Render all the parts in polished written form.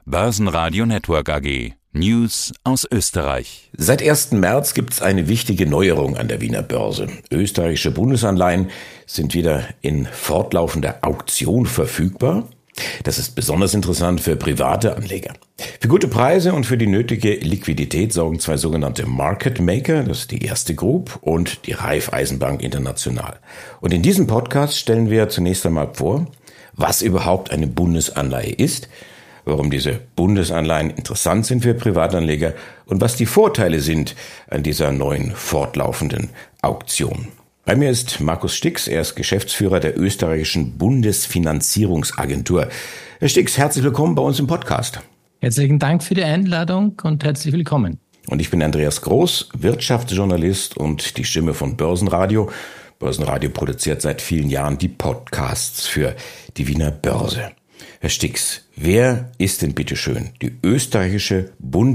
Börsenradio Network AG. News aus Österreich. Seit 1. März gibt es eine wichtige Neuerung an der Wiener Börse. Österreichische Bundesanleihen sind wieder in fortlaufender Auktion verfügbar. Das ist besonders interessant für private Anleger. Für gute Preise und für die nötige Liquidität sorgen zwei sogenannte Market Maker, das ist die Erste Group und die Raiffeisenbank International. Und in diesem Podcast stellen wir zunächst einmal vor, was überhaupt eine Bundesanleihe ist, warum diese Bundesanleihen interessant sind für Privatanleger und was die Vorteile sind an dieser neuen fortlaufenden Auktion. Bei mir ist Markus Stix, er ist Geschäftsführer der österreichischen Bundesfinanzierungsagentur. Herr Stix, herzlich willkommen bei uns im Podcast. Herzlichen Dank für die Einladung und herzlich willkommen. Und ich bin Andreas Groß, Wirtschaftsjournalist und die Stimme von Börsenradio. Börsenradio produziert seit vielen Jahren die Podcasts für die Wiener Börse. Herr Stix, wer ist denn bitteschön die österreichische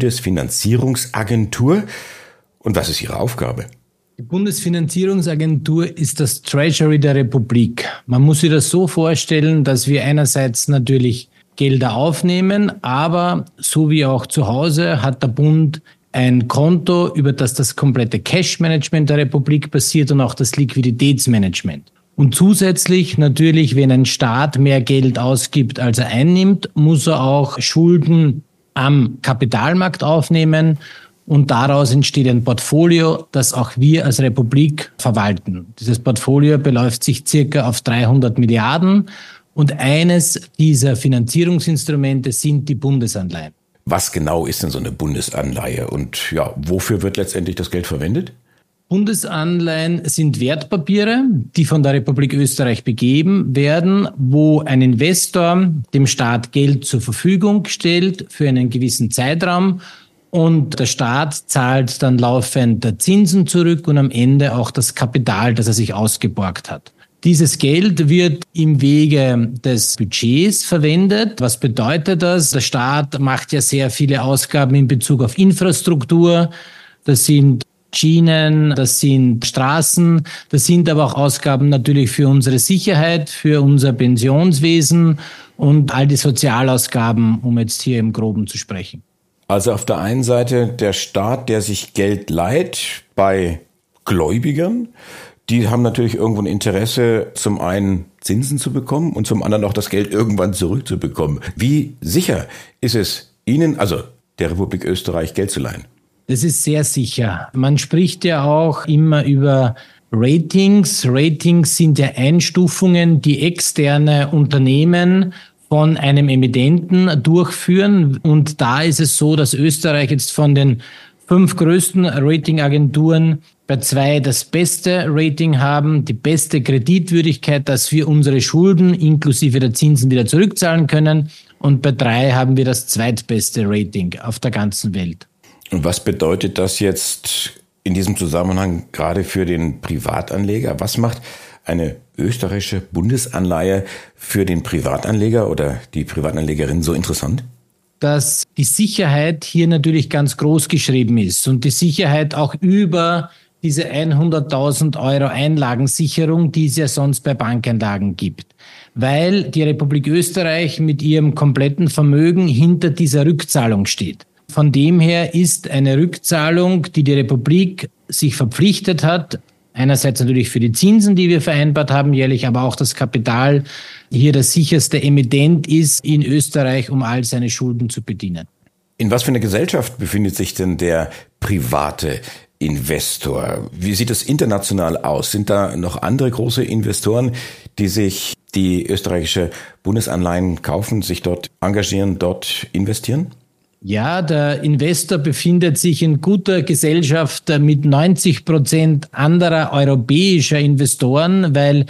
Bundesfinanzierungsagentur und was ist Ihre Aufgabe? Die Bundesfinanzierungsagentur ist das Treasury der Republik. Man muss sich das so vorstellen, dass wir einerseits natürlich Gelder aufnehmen, aber so wie auch zu Hause hat der Bund ein Konto, über das komplette Cash-Management der Republik passiert und auch das Liquiditätsmanagement. Und zusätzlich natürlich, wenn ein Staat mehr Geld ausgibt, als er einnimmt, muss er auch Schulden am Kapitalmarkt aufnehmen. Und daraus entsteht ein Portfolio, das auch wir als Republik verwalten. Dieses Portfolio beläuft sich circa auf 300 Milliarden. Und eines dieser Finanzierungsinstrumente sind die Bundesanleihen. Was genau ist denn so eine Bundesanleihe und wofür wird letztendlich das Geld verwendet? Bundesanleihen sind Wertpapiere, die von der Republik Österreich begeben werden, wo ein Investor dem Staat Geld zur Verfügung stellt für einen gewissen Zeitraum und der Staat zahlt dann laufend Zinsen zurück und am Ende auch das Kapital, das er sich ausgeborgt hat. Dieses Geld wird im Wege des Budgets verwendet. Was bedeutet das? Der Staat macht ja sehr viele Ausgaben in Bezug auf Infrastruktur. Das sind Schienen, das sind Straßen, das sind aber auch Ausgaben natürlich für unsere Sicherheit, für unser Pensionswesen und all die Sozialausgaben, um jetzt hier im Groben zu sprechen. Also auf der einen Seite der Staat, der sich Geld leiht bei Gläubigern, die haben natürlich irgendwo ein Interesse, zum einen Zinsen zu bekommen und zum anderen auch das Geld irgendwann zurückzubekommen. Wie sicher ist es Ihnen, also der Republik Österreich, Geld zu leihen? Das ist sehr sicher. Man spricht ja auch immer über Ratings. Ratings sind ja Einstufungen, die externe Unternehmen von einem Emittenten durchführen. Und da ist es so, dass Österreich jetzt von den 5 größten Ratingagenturen bei 2 das beste Rating haben, die beste Kreditwürdigkeit, dass wir unsere Schulden inklusive der Zinsen wieder zurückzahlen können. Und bei 3 haben wir das zweitbeste Rating auf der ganzen Welt. Und was bedeutet das jetzt in diesem Zusammenhang gerade für den Privatanleger? Was macht eine österreichische Bundesanleihe für den Privatanleger oder die Privatanlegerin so interessant? Dass die Sicherheit hier natürlich ganz groß geschrieben ist und die Sicherheit auch über diese 100.000 Euro Einlagensicherung, die es ja sonst bei Bankeinlagen gibt. Weil die Republik Österreich mit ihrem kompletten Vermögen hinter dieser Rückzahlung steht. Von dem her ist eine Rückzahlung, die die Republik sich verpflichtet hat, einerseits natürlich für die Zinsen, die wir vereinbart haben jährlich, aber auch das Kapital hier der sicherste Emittent ist in Österreich, um all seine Schulden zu bedienen. In was für einer Gesellschaft befindet sich denn der private Investor? Wie sieht es international aus? Sind da noch andere große Investoren, die sich die österreichische Bundesanleihen kaufen, sich dort engagieren, dort investieren? Ja, der Investor befindet sich in guter Gesellschaft mit 90% anderer europäischer Investoren, weil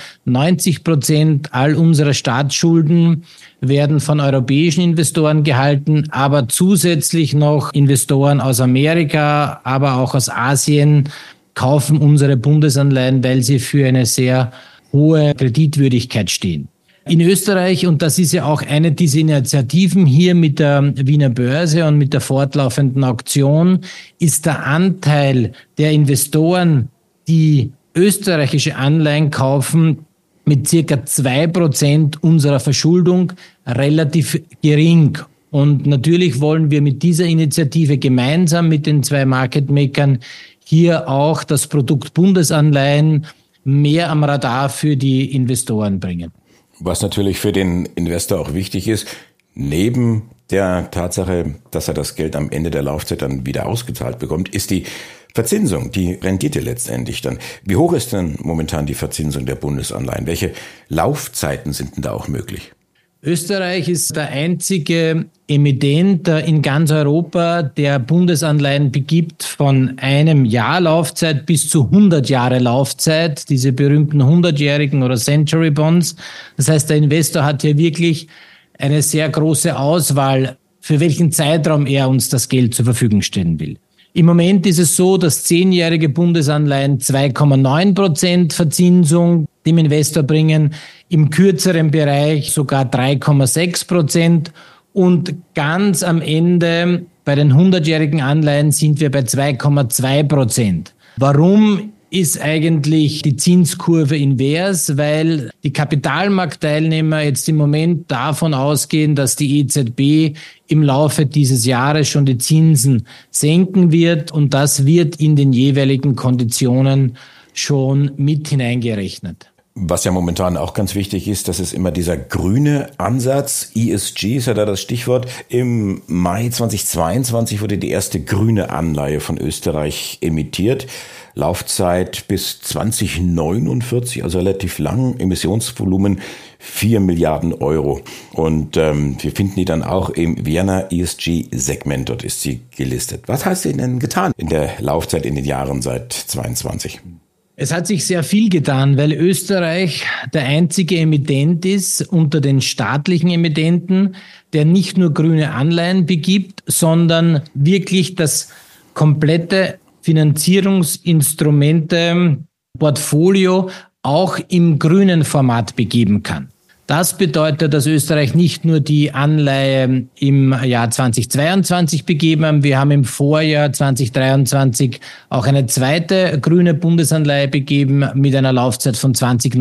90% all unserer Staatsschulden werden von europäischen Investoren gehalten, aber zusätzlich noch Investoren aus Amerika, aber auch aus Asien kaufen unsere Bundesanleihen, weil sie für eine sehr hohe Kreditwürdigkeit stehen. In Österreich, und das ist ja auch eine dieser Initiativen hier mit der Wiener Börse und mit der fortlaufenden Auktion, ist der Anteil der Investoren, die österreichische Anleihen kaufen, mit circa 2% unserer Verschuldung relativ gering. Und natürlich wollen wir mit dieser Initiative gemeinsam mit den 2 Market Makern hier auch das Produkt Bundesanleihen mehr am Radar für die Investoren bringen. Was natürlich für den Investor auch wichtig ist, neben der Tatsache, dass er das Geld am Ende der Laufzeit dann wieder ausgezahlt bekommt, ist die Verzinsung, die Rendite letztendlich dann. Wie hoch ist denn momentan die Verzinsung der Bundesanleihen? Welche Laufzeiten sind denn da auch möglich? Österreich ist der einzige Emittent in ganz Europa, der Bundesanleihen begibt von 1 Jahr Laufzeit bis zu 100 Jahre Laufzeit, diese berühmten 100-jährigen oder Century Bonds. Das heißt, der Investor hat hier wirklich eine sehr große Auswahl, für welchen Zeitraum er uns das Geld zur Verfügung stellen will. Im Moment ist es so, dass 10-jährige Bundesanleihen 2,9% Verzinsung dem Investor bringen, im kürzeren Bereich sogar 3,6% und ganz am Ende bei den 100-jährigen Anleihen sind wir bei 2,2%. Warum ist eigentlich die Zinskurve invers? Weil die Kapitalmarktteilnehmer jetzt im Moment davon ausgehen, dass die EZB im Laufe dieses Jahres schon die Zinsen senken wird und das wird in den jeweiligen Konditionen schon mit hineingerechnet. Was ja momentan auch ganz wichtig ist, das ist immer dieser grüne Ansatz. ESG ist ja da das Stichwort. Im Mai 2022 wurde die erste grüne Anleihe von Österreich emittiert. Laufzeit bis 2049, also relativ lang. Emissionsvolumen 4 Milliarden Euro. Und wir finden die dann auch im Vienna ESG-Segment. Dort ist sie gelistet. Was hast du denn getan in der Laufzeit in den Jahren seit 22? Es hat sich sehr viel getan, weil Österreich der einzige Emittent ist unter den staatlichen Emittenten, der nicht nur grüne Anleihen begibt, sondern wirklich das komplette Finanzierungsinstrumente-Portfolio auch im grünen Format begeben kann. Das bedeutet, dass Österreich nicht nur die Anleihe im Jahr 2022 begeben haben, wir haben im Vorjahr 2023 auch eine zweite grüne Bundesanleihe begeben mit einer Laufzeit von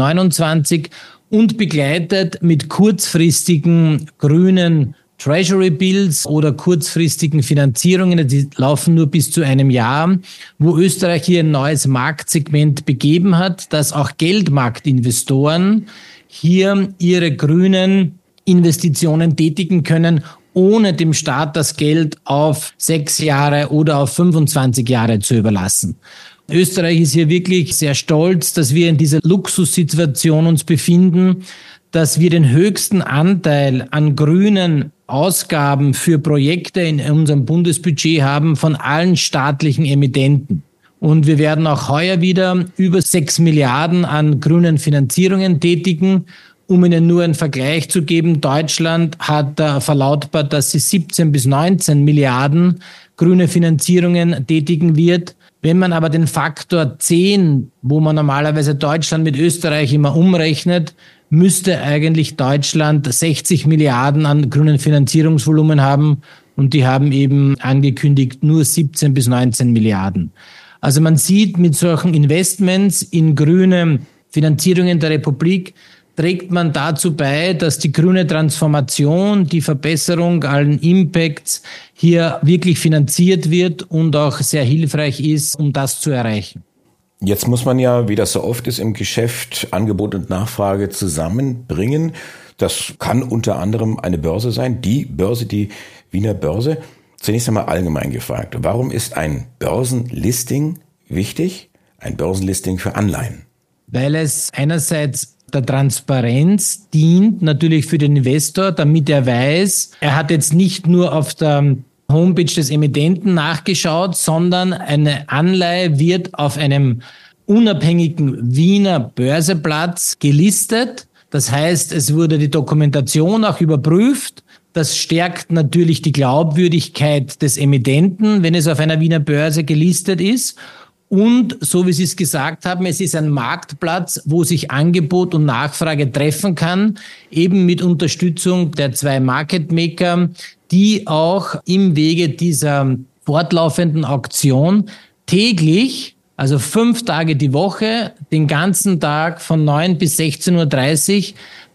2029 und begleitet mit kurzfristigen grünen Treasury Bills oder kurzfristigen Finanzierungen, die laufen nur bis zu 1 Jahr, wo Österreich hier ein neues Marktsegment begeben hat, dass auch Geldmarktinvestoren hier ihre grünen Investitionen tätigen können, ohne dem Staat das Geld auf 6 Jahre oder auf 25 Jahre zu überlassen. Österreich ist hier wirklich sehr stolz, dass wir in dieser Luxussituation uns befinden, dass wir den höchsten Anteil an grünen Ausgaben für Projekte in unserem Bundesbudget haben von allen staatlichen Emittenten. Und wir werden auch heuer wieder über 6 Milliarden an grünen Finanzierungen tätigen. Um Ihnen nur einen Vergleich zu geben, Deutschland hat verlautbart, dass sie 17 bis 19 Milliarden grüne Finanzierungen tätigen wird. Wenn man aber den Faktor 10, wo man normalerweise Deutschland mit Österreich immer umrechnet, müsste eigentlich Deutschland 60 Milliarden an grünen Finanzierungsvolumen haben. Und die haben eben angekündigt nur 17 bis 19 Milliarden. Also man sieht, mit solchen Investments in grüne Finanzierungen der Republik trägt man dazu bei, dass die grüne Transformation, die Verbesserung allen Impacts hier wirklich finanziert wird und auch sehr hilfreich ist, um das zu erreichen. Jetzt muss man ja, wie das so oft ist im Geschäft, Angebot und Nachfrage zusammenbringen. Das kann unter anderem eine Börse sein, die Börse, die Wiener Börse. Zunächst einmal allgemein gefragt, warum ist ein Börsenlisting wichtig? Ein Börsenlisting für Anleihen? Weil es einerseits der Transparenz dient, natürlich für den Investor, damit er weiß, er hat jetzt nicht nur auf der Homepage des Emittenten nachgeschaut, sondern eine Anleihe wird auf einem unabhängigen Wiener Börseplatz gelistet. Das heißt, es wurde die Dokumentation auch überprüft. Das stärkt natürlich die Glaubwürdigkeit des Emittenten, wenn es auf einer Wiener Börse gelistet ist. Und so wie Sie es gesagt haben, es ist ein Marktplatz, wo sich Angebot und Nachfrage treffen kann, eben mit Unterstützung der 2 Market Maker, die auch im Wege dieser fortlaufenden Auktion täglich, also 5 Tage die Woche, den ganzen Tag von 9 bis 16:30 Uhr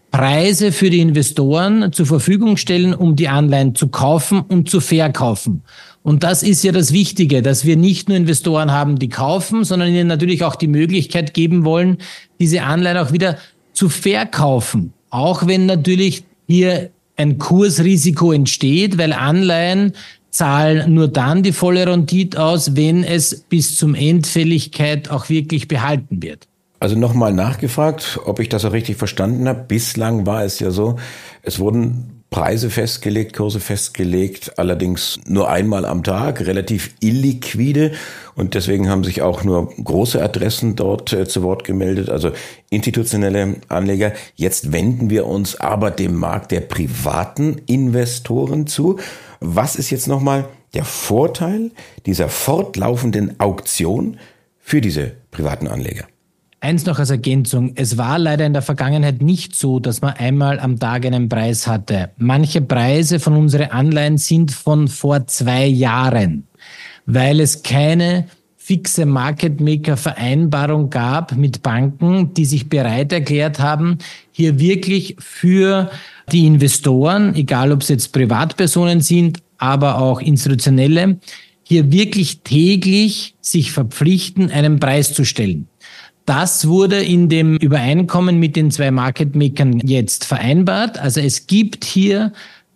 Preise für die Investoren zur Verfügung stellen, um die Anleihen zu kaufen und zu verkaufen. Und das ist ja das Wichtige, dass wir nicht nur Investoren haben, die kaufen, sondern ihnen natürlich auch die Möglichkeit geben wollen, diese Anleihen auch wieder zu verkaufen. Auch wenn natürlich hier ein Kursrisiko entsteht, weil Anleihen zahlen nur dann die volle Rendite aus, wenn es bis zum Endfälligkeit auch wirklich behalten wird. Also nochmal nachgefragt, ob ich das auch richtig verstanden habe. Bislang war es ja so, es wurden Preise festgelegt, Kurse festgelegt, allerdings nur einmal am Tag, relativ illiquide. Und deswegen haben sich auch nur große Adressen dort zu Wort gemeldet, also institutionelle Anleger. Jetzt wenden wir uns aber dem Markt der privaten Investoren zu. Was ist jetzt nochmal der Vorteil dieser fortlaufenden Auktion für diese privaten Anleger? Eins noch als Ergänzung. Es war leider in der Vergangenheit nicht so, dass man einmal am Tag einen Preis hatte. Manche Preise von unseren Anleihen sind von vor 2 Jahren, weil es keine fixe Market-Maker-Vereinbarung gab mit Banken, die sich bereit erklärt haben, hier wirklich für die Investoren, egal ob es jetzt Privatpersonen sind, aber auch institutionelle, hier wirklich täglich sich verpflichten, einen Preis zu stellen. Das wurde in dem Übereinkommen mit den 2 Market-Makern jetzt vereinbart. Also es gibt hier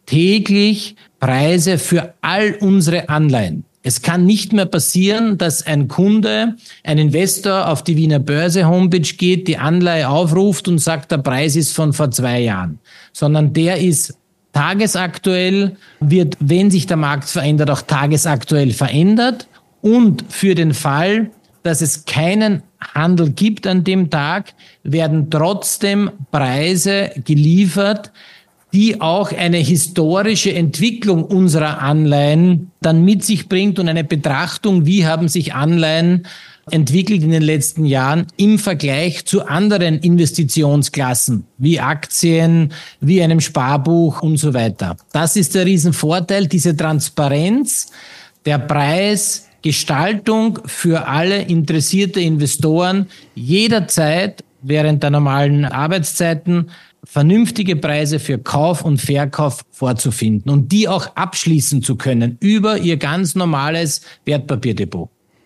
täglich Preise für all unsere Anleihen. Es kann nicht mehr passieren, dass ein Kunde, ein Investor auf die Wiener Börse Homepage geht, die Anleihe aufruft und sagt, der Preis ist von vor 2 Jahren, sondern der ist tagesaktuell, wird, wenn sich der Markt verändert, auch tagesaktuell verändert. Und für den Fall, dass es keinen Handel gibt an dem Tag, werden trotzdem Preise geliefert, die auch eine historische Entwicklung unserer Anleihen dann mit sich bringt und eine Betrachtung, wie haben sich Anleihen entwickelt in den letzten Jahren im Vergleich zu anderen Investitionsklassen, wie Aktien, wie einem Sparbuch und so weiter. Das ist der Riesenvorteil, diese Transparenz, der Preisgestaltung für alle interessierte Investoren jederzeit während der normalen Arbeitszeiten vernünftige Preise für Kauf und Verkauf vorzufinden und die auch abschließen zu können über ihr ganz normales Wertpapierdepot.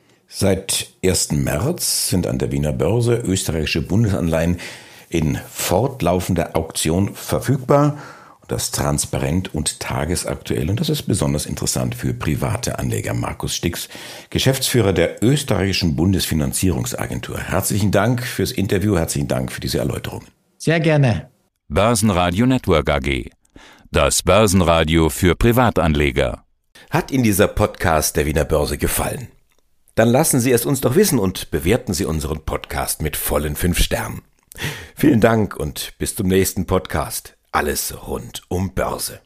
Seit 1. März sind an der Wiener Börse österreichische Bundesanleihen in fortlaufender Auktion verfügbar. Das transparent und tagesaktuell. Und das ist besonders interessant für private Anleger. Markus Stix, Geschäftsführer der österreichischen Bundesfinanzierungsagentur. Herzlichen Dank fürs Interview, herzlichen Dank für diese Erläuterungen. Sehr gerne. Börsenradio Network AG. Das Börsenradio für Privatanleger. Hat Ihnen dieser Podcast der Wiener Börse gefallen? Dann lassen Sie es uns doch wissen und bewerten Sie unseren Podcast mit vollen 5 Sternen. Vielen Dank und bis zum nächsten Podcast. Alles rund um Börse.